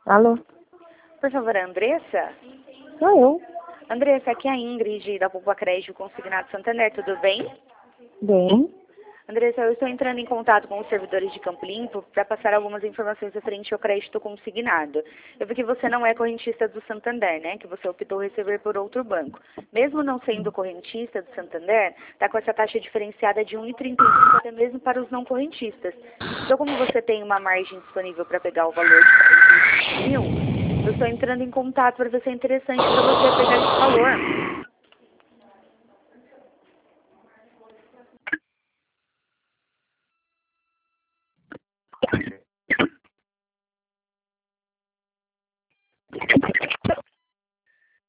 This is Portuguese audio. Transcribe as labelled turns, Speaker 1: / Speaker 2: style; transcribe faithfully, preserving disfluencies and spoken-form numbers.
Speaker 1: Alô?
Speaker 2: Por favor, a Andressa?
Speaker 1: Sou eu.
Speaker 2: Andressa, aqui é a Ingrid, da Poupa Crédito Consignado Santander, tudo bem?
Speaker 1: Bem.
Speaker 2: Andressa, eu estou entrando em contato com os servidores de Campo Limpo para passar algumas informações referente ao crédito consignado. Eu vi que você não é correntista do Santander, né? Que você optou receber por outro banco. Mesmo não sendo correntista do Santander, está com essa taxa diferenciada de um vírgula trinta e cinco até mesmo para os não correntistas. Então, como você tem uma margem disponível para pegar o valor de quarenta mil, eu estou entrando em contato para ver se é interessante para você pegar esse valor.